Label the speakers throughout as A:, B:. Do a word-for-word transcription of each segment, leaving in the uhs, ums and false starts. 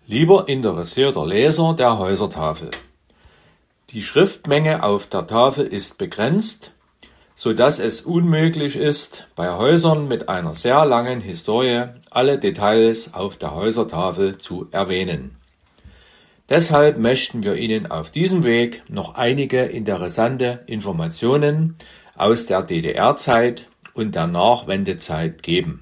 A: Lieber interessierter Leser der Häusertafel: Die Schriftmenge auf der Tafel ist begrenzt, so dass es unmöglich ist, bei Häusern mit einer sehr langen Historie alle Details auf der Häusertafel zu erwähnen. Deshalb möchten wir Ihnen auf diesem Weg noch einige interessante Informationen aus der D D R-Zeit und der Nachwendezeit geben.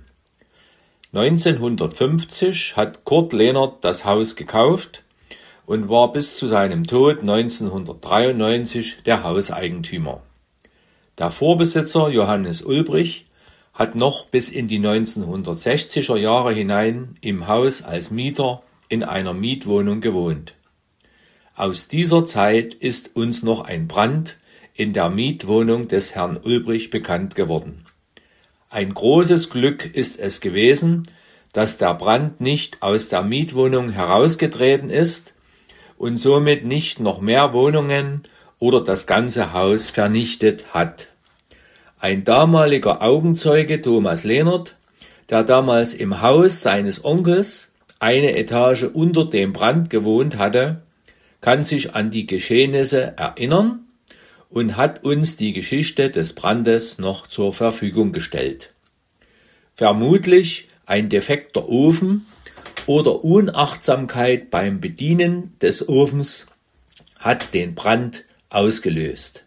A: neunzehnhundertfünfzig hat Kurt Lehnert das Haus gekauft und war bis zu seinem Tod neunzehnhundertdreiundneunzig der Hauseigentümer. Der Vorbesitzer Johannes Ulbrich hat noch bis in die neunzehnhundertsechziger Jahre hinein im Haus als Mieter in einer Mietwohnung gewohnt. Aus dieser Zeit ist uns noch ein Brand in der Mietwohnung des Herrn Ulbrich bekannt geworden. Ein großes Glück ist es gewesen, dass der Brand nicht aus der Mietwohnung herausgetreten ist und somit nicht noch mehr Wohnungen oder das ganze Haus vernichtet hat. Ein damaliger Augenzeuge, Thomas Lehnert, der damals im Haus seines Onkels eine Etage unter dem Brand gewohnt hatte, kann sich an die Geschehnisse erinnern und hat uns die Geschichte des Brandes noch zur Verfügung gestellt. Vermutlich ein defekter Ofen oder Unachtsamkeit beim Bedienen des Ofens hat den Brand ausgelöst.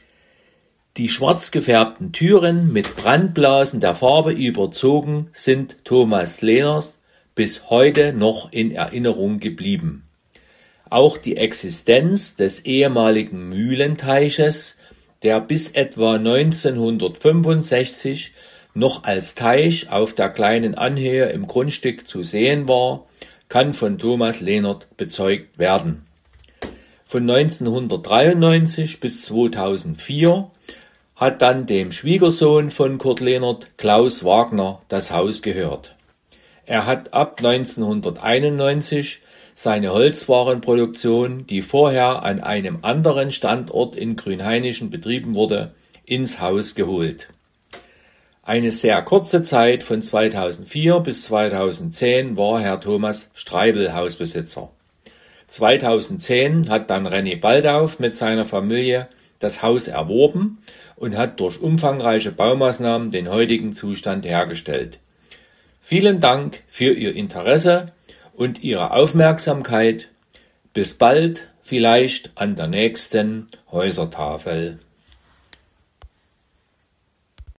A: Die schwarz gefärbten Türen mit Brandblasen der Farbe überzogen sind Thomas Lehnert bis heute noch in Erinnerung geblieben. Auch die Existenz des ehemaligen Mühlenteiches, der bis etwa neunzehnhundertfünfundsechzig noch als Teich auf der kleinen Anhöhe im Grundstück zu sehen war, kann von Thomas Lehnert bezeugt werden. Von neunzehnhundertdreiundneunzig bis zweitausendvier hat dann dem Schwiegersohn von Kurt Lehnert, Klaus Wagner, das Haus gehört. Er hat ab neunzehnhunderteinundneunzig seine Holzwarenproduktion, die vorher an einem anderen Standort in Grünhainischen betrieben wurde, ins Haus geholt. Eine sehr kurze Zeit von zweitausendvier bis zweitausendzehn war Herr Thomas Streibel Hausbesitzer. zweitausendzehn hat dann René Baldauf mit seiner Familie das Haus erworben und hat durch umfangreiche Baumaßnahmen den heutigen Zustand hergestellt. Vielen Dank für Ihr Interesse und Ihre Aufmerksamkeit. Bis bald, vielleicht an der nächsten Häusertafel.